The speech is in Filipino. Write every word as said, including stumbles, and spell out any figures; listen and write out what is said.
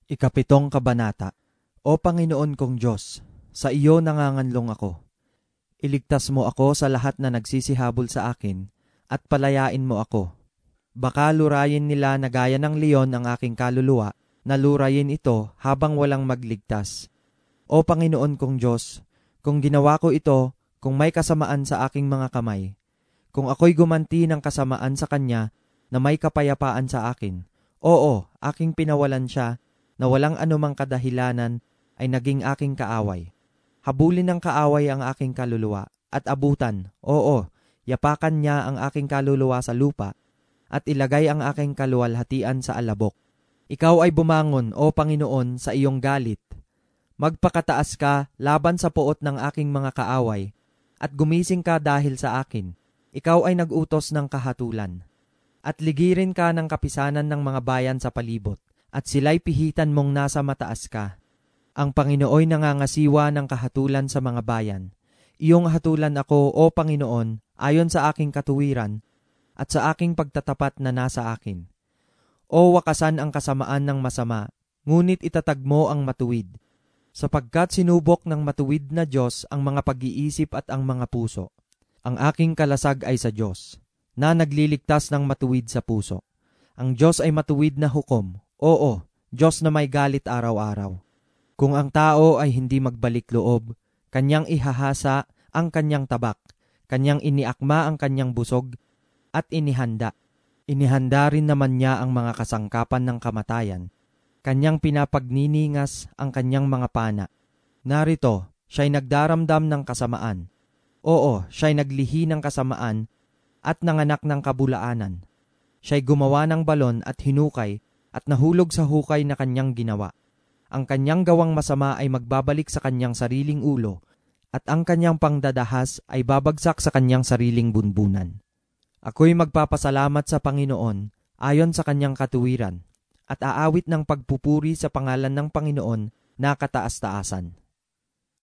Ikapitong Kabanata. O Panginoon kong Diyos, sa iyo nanganganlong ako. Iligtas mo ako sa lahat na nagsisihabol sa akin, at palayain mo ako. Baka lurayin nila na gaya ng leon ang aking kaluluwa, na lurayin ito habang walang magligtas. O Panginoon kong Diyos, kung ginawa ko ito, kung may kasamaan sa aking mga kamay, kung ako'y gumanti ng kasamaan sa Kanya na may kapayapaan sa akin, oo, aking pinawalan siya, na walang anumang kadahilanan ay naging aking kaaway. Habulin ng kaaway ang aking kaluluwa at abutan, oo, yapakan niya ang aking kaluluwa sa lupa at ilagay ang aking kaluwalhatian sa alabok. Ikaw ay bumangon, o Panginoon, sa iyong galit. Magpakataas ka laban sa puot ng aking mga kaaway at gumising ka dahil sa akin. Ikaw ay nag-utos ng kahatulan at ligirin ka ng kapisanan ng mga bayan sa palibot. At sila'y pihitan mong nasa mataas ka. Ang Panginooy nangangasiwa ng kahatulan sa mga bayan. Iyong hatulan ako, O Panginoon, ayon sa aking katuwiran, at sa aking pagtatapat na nasa akin. O wakasan ang kasamaan ng masama, ngunit itatag mo ang matuwid. Sapagkat sinubok ng matuwid na Diyos ang mga pag-iisip at ang mga puso. Ang aking kalasag ay sa Diyos, na nagliligtas ng matuwid sa puso. Ang Diyos ay matuwid na hukom. Oo, Diyos na may galit araw-araw. Kung ang tao ay hindi magbalik loob, kanyang ihahasa ang kanyang tabak, kanyang iniakma ang kanyang busog, at inihanda. Inihanda rin naman niya ang mga kasangkapan ng kamatayan. Kanyang pinapagniningas ang kanyang mga pana. Narito, siya'y nagdaramdam ng kasamaan. Oo, siya'y naglihi ng kasamaan at nanganak ng kabulaanan. Siya'y gumawa ng balon at hinukay, at nahulog sa hukay na kanyang ginawa. Ang kanyang gawang masama ay magbabalik sa kanyang sariling ulo, at ang kanyang pangdadahas ay babagsak sa kanyang sariling bunbunan. Ako'y magpapasalamat sa Panginoon ayon sa kanyang katuwiran, at aawit ng pagpupuri sa pangalan ng Panginoon na kataas-taasan.